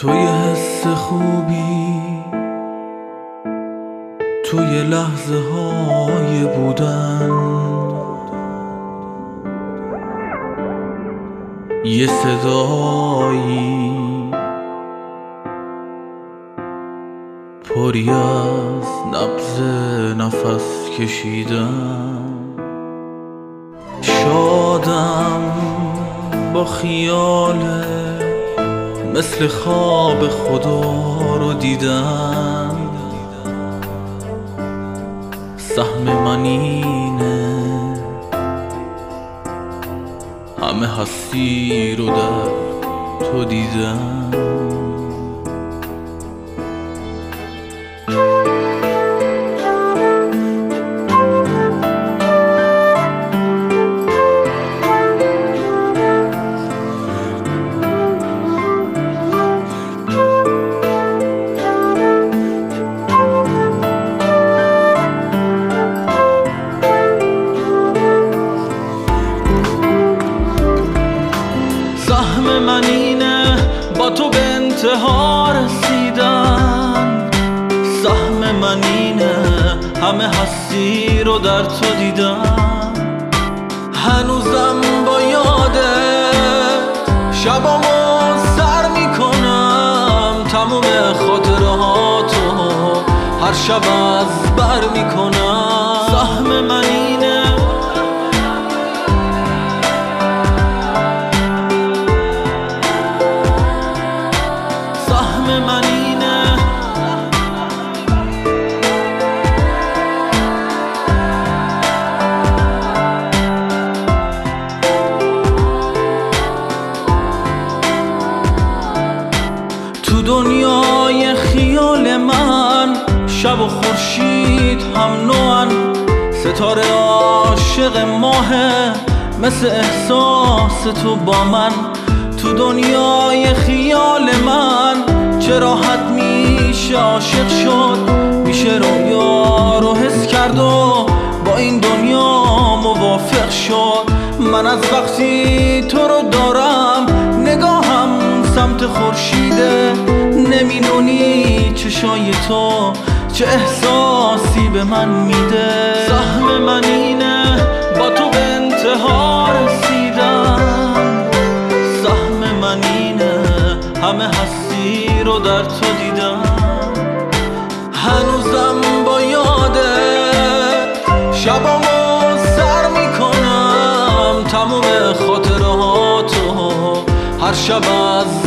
توی حس خوبی، توی لحظه های بودن، یه صدایی پری از نبض نفس کشیدن. شادم با خیال مثل خواب خدا رو دیدم. سهم من اینه همه هستی رو در تو دیدم. سهم من اینه با تو به انتها رسیدن. سهم من اینه همه هستی رو در تو دیدم. هنوزم با یادت شبامو سر میکنم. تموم خاطرهاتو هر شب از بر میکنم. سهم من اینه من اینه تو دنیای خیال من شب و خورشید هم نوعن. ستاره عاشق ماهه مثل احساس تو با من. تو دنیای خیال من چه راحت میشه عاشق شد. میشه رویا رو حس کرد و با این دنیا موافق شد. من از وقتی تو رو دارم نگاهم سمت خورشیده. نمیدونی چشای تو چه احساسی به من میده. سهم من اینه با تو به انتها رسیدن. سهم من اینه همه هستی رو در تو دیدم. هنوزم با یادت شبامو سر میکنم. تموم خاطرهاتو هر شب از